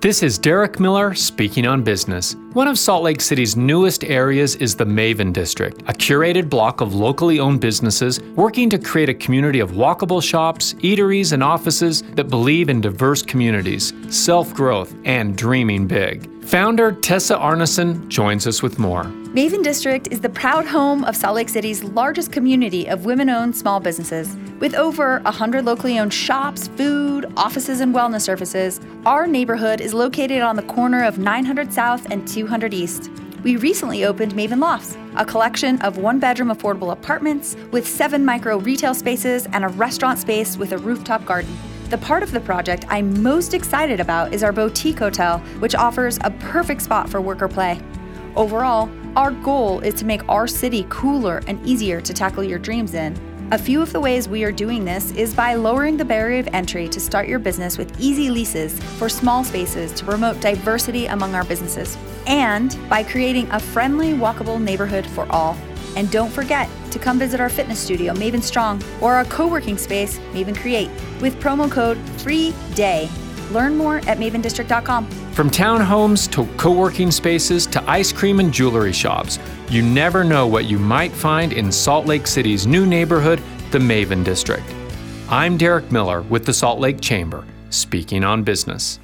This is Derek Miller speaking on business. One of Salt Lake City's newest areas is the Maven District, a curated block of locally owned businesses working to create a community of walkable shops, eateries, and offices that believe in diverse communities, self-growth, and dreaming big. Founder Tessa Arneson joins us with more. Maven District is the proud home of Salt Lake City's largest community of women-owned small businesses. With over 100 locally owned shops, food, offices, and wellness services, our neighborhood is located on the corner of 900 South and 200 East. We recently opened Maven Lofts, a collection of one-bedroom affordable apartments with 7 micro retail spaces and a restaurant space with a rooftop garden. The part of the project I'm most excited about is our boutique hotel, which offers a perfect spot for work or play. Overall, our goal is to make our city cooler and easier to tackle your dreams in. A few of the ways we are doing this is by lowering the barrier of entry to start your business with easy leases for small spaces to promote diversity among our businesses, and by creating a friendly, walkable neighborhood for all. And don't forget to come visit our fitness studio, Maven Strong, or our co-working space, Maven Create, with promo code FREEDAY. Learn more at mavendistrict.com. From townhomes to co-working spaces to ice cream and jewelry shops, you never know what you might find in Salt Lake City's new neighborhood, the Maven District. I'm Derek Miller with the Salt Lake Chamber, speaking on business.